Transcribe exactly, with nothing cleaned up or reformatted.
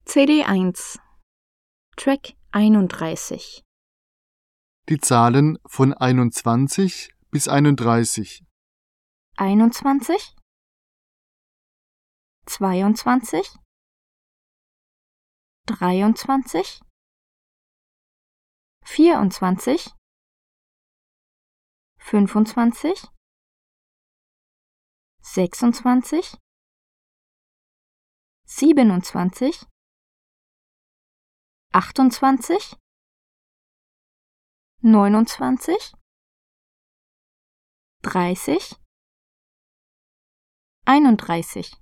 C D eins Track einunddreißig. Die Zahlen von einundzwanzig bis einunddreißig. einundzwanzig, zweiundzwanzig, dreiundzwanzig, vierundzwanzig, fünfundzwanzig, sechsundzwanzig, siebenundzwanzig, achtundzwanzig, neunundzwanzig, dreißig, einunddreißig.